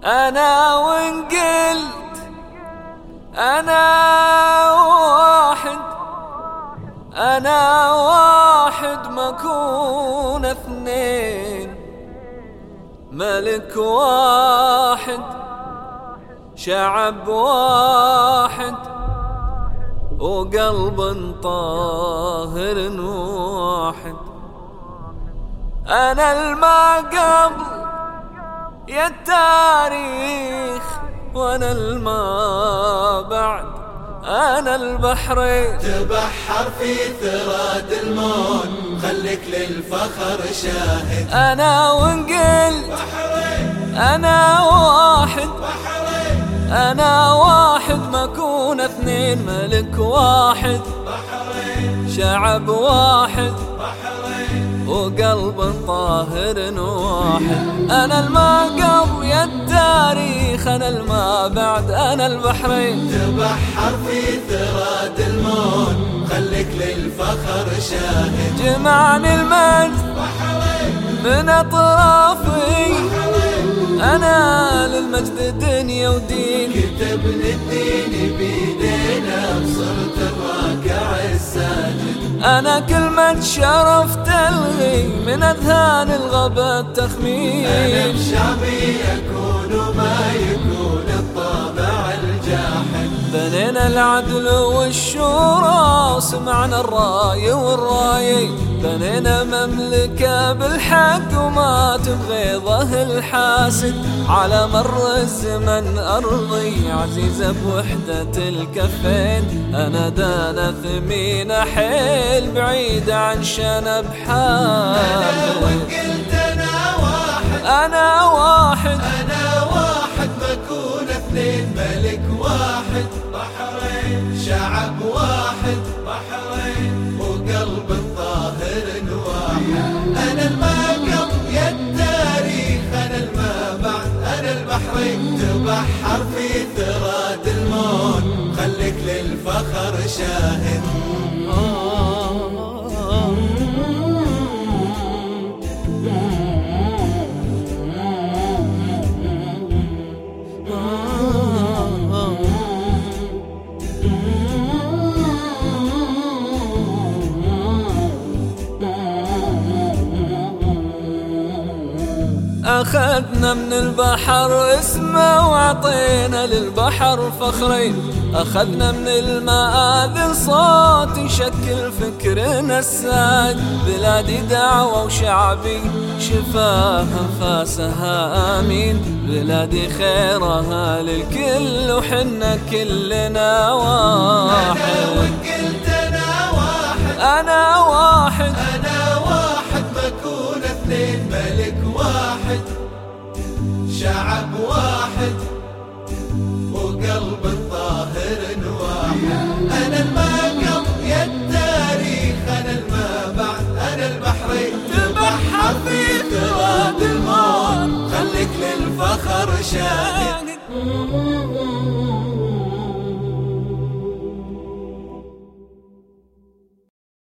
أنا وإن قلت أنا واحد، أنا واحد ما أكون اثنين، ملك واحد شعب واحد وقلب طاهر واحد. أنا الما قبل يا التاريخ، وأنا الما بعد، أنا البحرين. تبحر في ثراد المون، خليك للفخر شاهد. أنا وإن قلت بحرين، أنا واحد، بحرين، أنا واحد ما أكون اثنين، ملك واحد بحرين، شعب واحد بحرين، وقلب طاهر واحد. أنا الما قبل يا التاريخ، أنا الما بعد، أنا البحرين. تبحر في ثراد المون، خليك للفخر شاهد. جمعني المجد بحرين من أطرافي، بحرين، أنا للمجد دنيا ودين. كتبنا الدين بيدينا، وصرت الراكع الساجد. أنا كلمة شرف تلغي من أذهان الغبا التخمين. أنا بشعبي يكون ما يكون الطابع الجاحد. بنينا العدل والشورى وسمعنا الراي والراي، بنينا مملكة بالحق وما تبغي ظه الحاسد. على مر الزمن أرضي عزيزة بوحدة الكفين، أنا دانا ثمينة حيل بعيدة عن شنب حامل. أنا وقلت أنا واحد، أنا واحد، أنا واحد ما أكون اثنين، ملك واحد بحرين، شعب واحد بحرين وقلب طاهر واحد. أنا الما قبل يا التاريخ، أنا الما بعد، أنا البحرين. تبحر في ثراد المون، خليك للفخر شاهد. أخذنا من البحر اسمه وعطينا للبحر فخرين، أخذنا من المآذن صوت يشكل فكرنا الساد. بلادي دعوة وشعبي شفاها فاسها آمين، بلادي خيرها للكل وحنا كلنا واحد. أنا وقلت أنا واحد، أنا واحد، أنا واحد ما أكون اثنين، ملك واحد شعب واحد وقلب طاهر واحد. أنا الما قبل يا التاريخ، أنا الما بعد، أنا البحرين. تبحر في ثراد المون، خليك للفخر شاهد.